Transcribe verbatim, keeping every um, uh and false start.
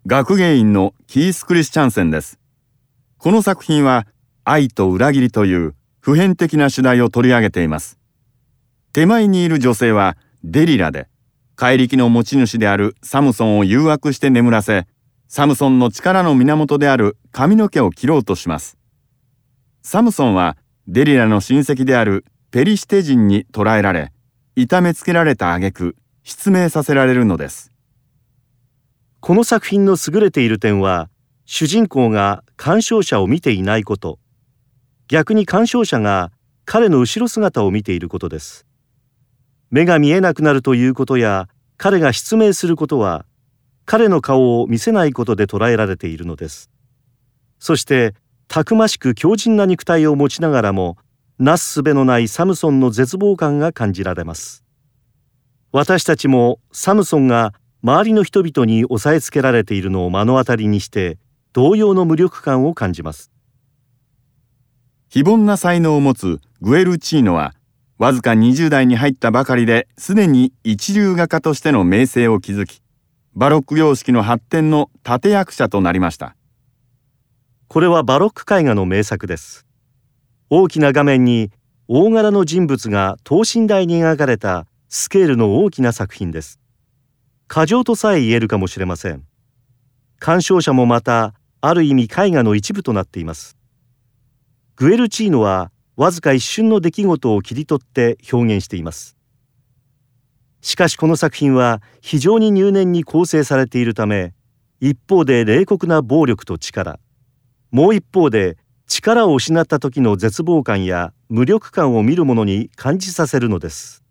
学芸員のキース・クリスチャンセンです。この作品は愛と裏切りという普遍的な主題を取り上げています。手前にいる女性はデリラで、怪力の持ち主であるサムソンを誘惑して眠らせ、サムソンの力の源である髪の毛を切ろうとします。サムソンはデリラの親戚であるペリシテ人に捕らえられ、痛めつけられた挙句、失明させられるのです。 この作品の優れている点は、主人公が鑑賞者を見ていないこと、逆に鑑賞者が彼の後ろ姿を見ていることです。目が見えなくなるということや、彼が失明することは、彼の顔を見せないことで捉えられているのです。そして、たくましく強靭な肉体を持ちながらも、なすすべのないサムソンの絶望感が感じられます。私たちもサムソンが周りの人々に押さえつけられているのを目の当たりにして同様の無力感を感じます。 非凡な才能を持つグエルチーノはわずかにじゅう代に入ったばかりですでに一流画家としての名声を築き、バロック様式の発展の立役者となりました。 これはバロック絵画の名作です。大きな画面に大柄の人物が等身大に描かれたスケールの大きな作品です。過剰とさえ言えるかもしれません。鑑賞者もまたある意味絵画の一部となっています。グエルチーノはわずか一瞬の出来事を切り取って表現しています。しかしこの作品は非常に入念に構成されているため、一方で冷酷な暴力と力、もう一方で力を失った時の絶望感や無力感を見る者に感じさせるのです。